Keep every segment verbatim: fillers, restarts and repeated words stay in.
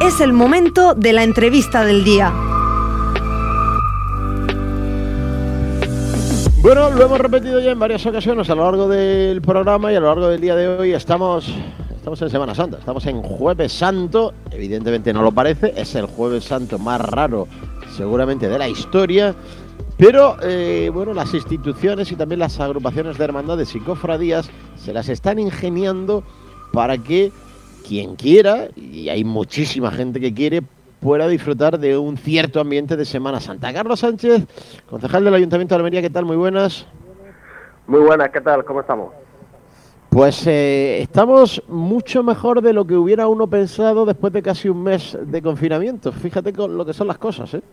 Es el momento de la entrevista del día. Bueno, lo hemos repetido ya en varias ocasiones a lo largo del programa y a lo largo del día de hoy estamos, estamos en Semana Santa, estamos en Jueves Santo, evidentemente no lo parece, es el Jueves Santo más raro seguramente de la historia, pero eh, bueno, las instituciones y también las agrupaciones de hermandades y cofradías se las están ingeniando para que quien quiera, y hay muchísima gente que quiere, pueda disfrutar de un cierto ambiente de Semana Santa. Carlos Sánchez, concejal del Ayuntamiento de Almería, ¿qué tal? Muy buenas. Muy buenas, ¿qué tal? ¿Cómo estamos? Pues eh, estamos mucho mejor de lo que hubiera uno pensado después de casi un mes de confinamiento. Fíjate con lo que son las cosas, ¿eh?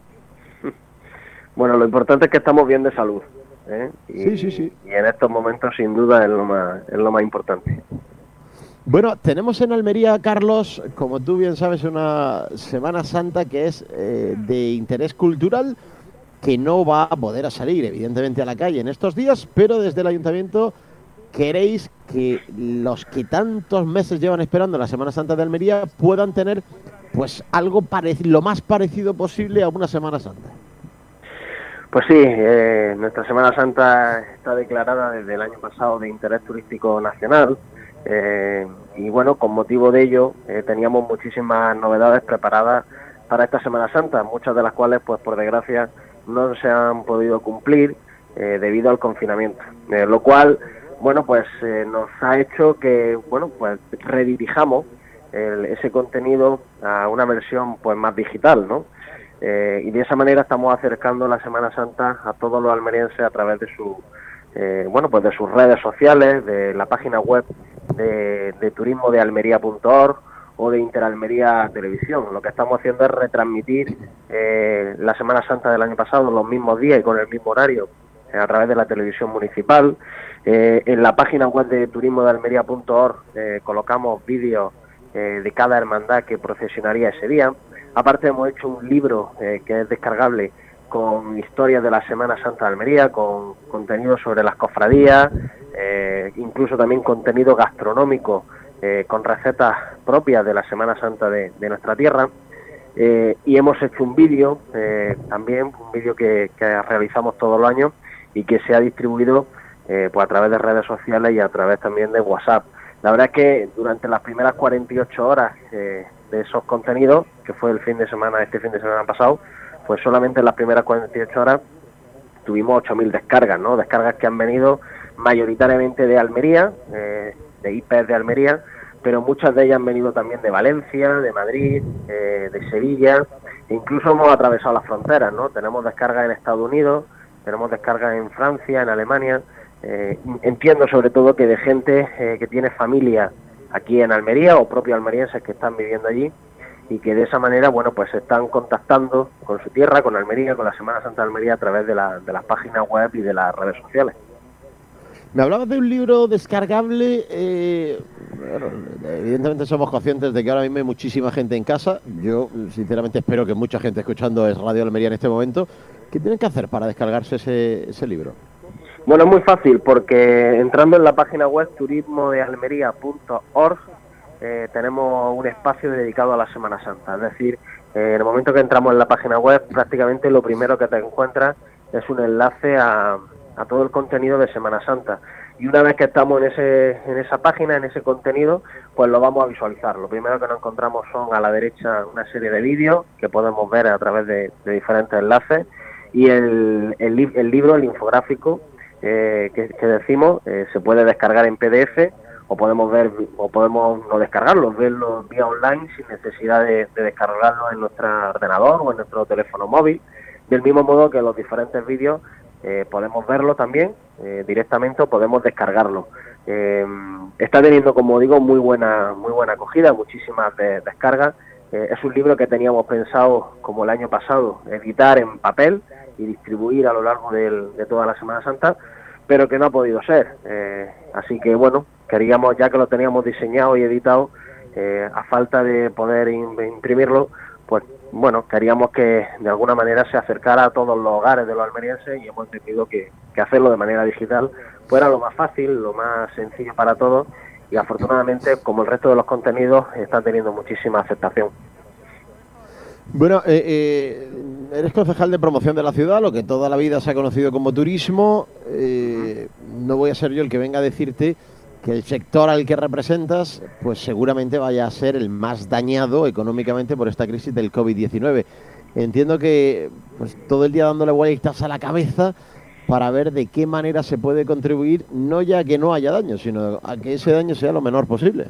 Bueno, lo importante es que estamos bien de salud, ¿eh? Y, sí, sí, sí. Y en estos momentos, sin duda, es lo más, es lo más importante. Bueno, tenemos en Almería, Carlos, como tú bien sabes, una Semana Santa que es eh, de interés cultural, que no va a poder a salir, evidentemente, a la calle en estos días, pero desde el Ayuntamiento queréis que los que tantos meses llevan esperando la Semana Santa de Almería puedan tener pues algo parecido, lo más parecido posible a una Semana Santa. Pues sí, eh, nuestra Semana Santa está declarada desde el año pasado de interés turístico nacional. Eh, y bueno, con motivo de ello eh, teníamos muchísimas novedades preparadas para esta Semana Santa, muchas de las cuales pues por desgracia no se han podido cumplir eh, debido al confinamiento, eh, lo cual bueno pues eh, nos ha hecho que bueno pues redirijamos el, ese contenido a una versión pues más digital, ¿no? Eh, y de esa manera estamos acercando la Semana Santa a todos los almerienses a través de su eh, bueno pues de sus redes sociales, de la página web de, de turismo de almería punto org o de Interalmería Televisión. Lo que estamos haciendo es retransmitir eh, la Semana Santa del año pasado los mismos días y con el mismo horario eh, a través de la televisión municipal. Eh, en la página web de turismo de almería punto org eh, colocamos vídeos eh, de cada hermandad que procesionaría ese día. Aparte hemos hecho un libro eh, que es descargable con historias de la Semana Santa de Almería, con contenido sobre las cofradías, eh, incluso también contenido gastronómico eh, con recetas propias de la Semana Santa de, de nuestra tierra. Eh, y hemos hecho un vídeo, eh, también un vídeo que, que realizamos todos los años y que se ha distribuido eh, pues a través de redes sociales y a través también de WhatsApp. La verdad es que durante las primeras cuarenta y ocho horas eh, de esos contenidos, que fue el fin de semana, este fin de semana pasado, pues solamente en las primeras cuarenta y ocho horas tuvimos ocho mil descargas, ¿no? Descargas que han venido mayoritariamente de Almería, eh, de I P E de Almería, pero muchas de ellas han venido también de Valencia, de Madrid, eh, de Sevilla, e incluso hemos atravesado las fronteras, ¿no? Tenemos descargas en Estados Unidos, tenemos descargas en Francia, en Alemania. Eh, entiendo sobre todo que de gente eh, que tiene familia aquí en Almería o propios almerienses que están viviendo allí y que de esa manera, bueno, pues se están contactando con su tierra, con Almería, con la Semana Santa de Almería a través de, la, de las páginas web y de las redes sociales. Me hablabas de un libro descargable. Eh, bueno, evidentemente somos conscientes de que ahora mismo hay muchísima gente en casa. Yo, sinceramente, espero que mucha gente escuchando es Radio Almería en este momento. ¿Qué tienen que hacer para descargarse ese, ese libro? Bueno, es muy fácil, porque entrando en la página web turismo de almería punto org eh, tenemos un espacio dedicado a la Semana Santa. Es decir, eh, en el momento que entramos en la página web, prácticamente lo primero que te encuentras es un enlace a, a todo el contenido de Semana Santa. Y una vez que estamos en ese en esa página, en ese contenido, pues lo vamos a visualizar. Lo primero que nos encontramos son a la derecha una serie de vídeos que podemos ver a través de, de diferentes enlaces, y el, el, el libro, el infográfico, Eh, que, que decimos, eh, se puede descargar en P D F o podemos ver o podemos no descargarlo, verlo vía online sin necesidad de, de descargarlo en nuestro ordenador o en nuestro teléfono móvil, del mismo modo que los diferentes vídeos eh, podemos verlo también eh, directamente o podemos descargarlo. Eh, está teniendo, como digo, muy buena muy buena acogida, muchísimas de, descargas. Eh, es un libro que teníamos pensado, como el año pasado, editar en papel y distribuir a lo largo del, de toda la Semana Santa, pero que no ha podido ser. Eh, así que bueno, queríamos, ya que lo teníamos diseñado y editado, eh, a falta de poder imprimirlo, pues bueno, queríamos que de alguna manera se acercara a todos los hogares de los almerienses, y hemos decidido que, que hacerlo de manera digital fuera lo más fácil, lo más sencillo para todos, y afortunadamente, como el resto de los contenidos, está teniendo muchísima aceptación. Bueno, eh, eh, eres concejal de promoción de la ciudad, lo que toda la vida se ha conocido como turismo. Eh, no voy a ser yo el que venga a decirte que el sector al que representas, pues seguramente vaya a ser el más dañado económicamente por esta crisis del COVID diecinueve. Entiendo que pues todo el día dándole vueltas a la cabeza para ver de qué manera se puede contribuir, no ya a que no haya daño, sino a que ese daño sea lo menor posible.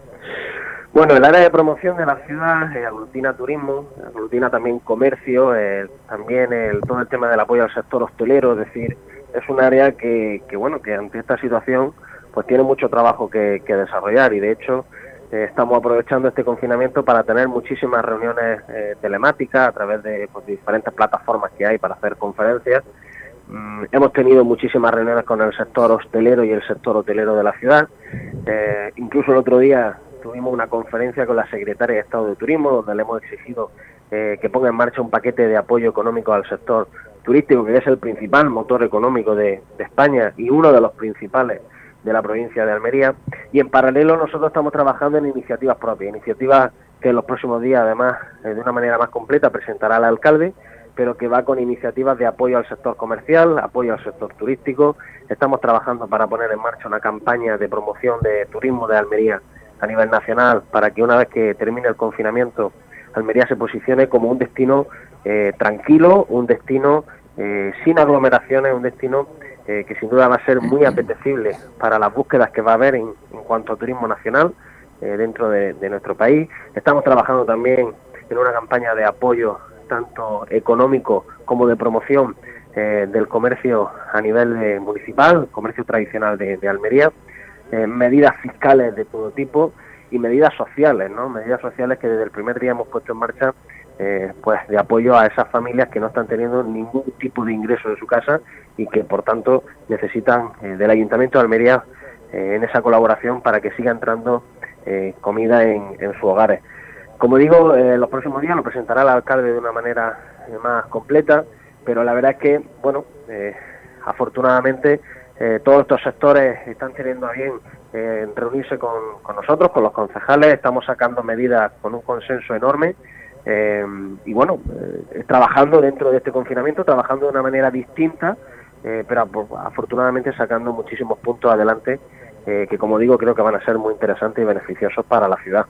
Bueno, el área de promoción de la ciudad eh, aglutina turismo, aglutina también comercio, eh, también el, todo el tema del apoyo al sector hostelero, es decir, es un área que, que bueno, que ante esta situación pues tiene mucho trabajo que, que desarrollar y de hecho eh, estamos aprovechando este confinamiento para tener muchísimas reuniones eh, telemáticas a través de pues, diferentes plataformas que hay para hacer conferencias. Mm, hemos tenido muchísimas reuniones con el sector hostelero y el sector hotelero de la ciudad, eh, incluso el otro día tuvimos una conferencia con la secretaria de Estado de Turismo donde le hemos exigido eh, que ponga en marcha un paquete de apoyo económico al sector turístico, que es el principal motor económico de, de España y uno de los principales de la provincia de Almería, y en paralelo nosotros estamos trabajando en iniciativas propias, iniciativas que en los próximos días además eh, de una manera más completa presentará el alcalde, pero que va con iniciativas de apoyo al sector comercial, apoyo al sector turístico. Estamos trabajando para poner en marcha una campaña de promoción de turismo de Almería a nivel nacional, para que una vez que termine el confinamiento, Almería se posicione como un destino eh, tranquilo, un destino eh, sin aglomeraciones, un destino eh, que sin duda va a ser muy apetecible para las búsquedas que va a haber en, en cuanto a turismo nacional eh, dentro de, de nuestro país. Estamos trabajando también en una campaña de apoyo tanto económico como de promoción eh, del comercio a nivel eh, municipal, comercio tradicional de, de Almería. Eh, medidas fiscales de todo tipo y medidas sociales, ¿no? Medidas sociales que desde el primer día hemos puesto en marcha, eh, pues de apoyo a esas familias que no están teniendo ningún tipo de ingreso de su casa y que por tanto necesitan eh, del Ayuntamiento de Almería eh, en esa colaboración para que siga entrando eh, comida en, en sus hogares. Como digo, eh, los próximos días lo presentará el alcalde de una manera eh, más completa, pero la verdad es que, bueno, eh, afortunadamente Eh, todos estos sectores están teniendo a bien eh, reunirse con, con nosotros, con los concejales. Estamos sacando medidas con un consenso enorme eh, y bueno, eh, trabajando dentro de este confinamiento, trabajando de una manera distinta, eh, pero afortunadamente sacando muchísimos puntos adelante eh, que, como digo, creo que van a ser muy interesantes y beneficiosos para la ciudad.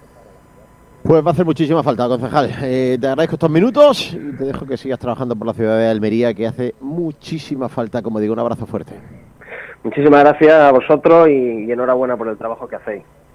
Pues va a hacer muchísima falta, concejal. Eh, te agradezco estos minutos y te dejo que sigas trabajando por la ciudad de Almería, que hace muchísima falta. Como digo, un abrazo fuerte. Muchísimas gracias a vosotros y, y enhorabuena por el trabajo que hacéis.